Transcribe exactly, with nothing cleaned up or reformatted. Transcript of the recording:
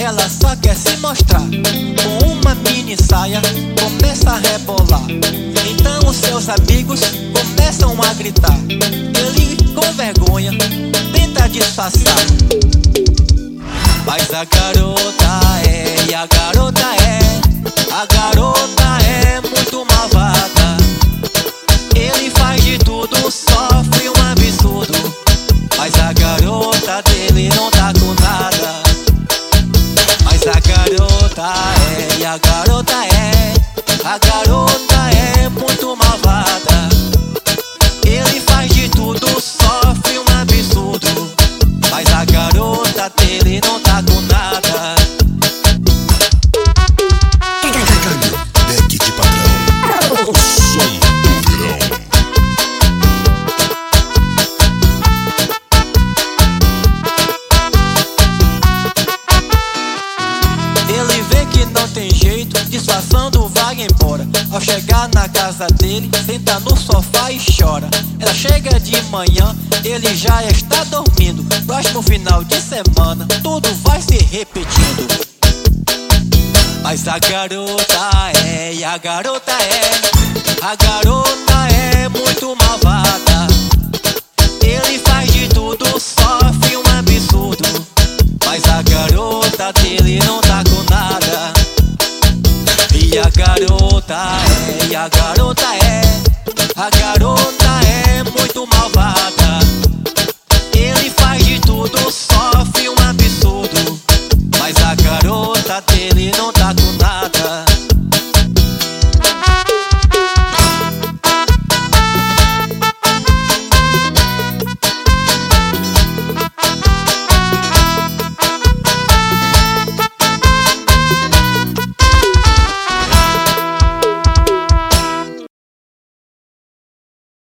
ela só quer se mostrar. Com uma mini saia começa a rebolar. Então os seus amigos começam a gritar. Ele com vergonha tenta disfarçar. Mas a garota é, e a garota é, a garota é muito malvada. Ele faz de tudo, sofre um absurdo, mas a garota dele não tá com nada. Mas a garota é, e a garota é, a garota é muito malvada. Ele faz de tudo, sofre um absurdo, mas a garota dele não tá com nada. Beck de Padrão, o som do verão. Ele vê que não tem jeito, disfarçando vai embora. Ao chegar na casa dele, senta no sofá e chora. Ela chega de manhã, ele já está dormindo. Próximo final de semana, tudo vai se repetindo. Mas a garota é, e a garota é, a garota é muito malvada. Ele faz de tudo, sofre um absurdo, mas a garota dele não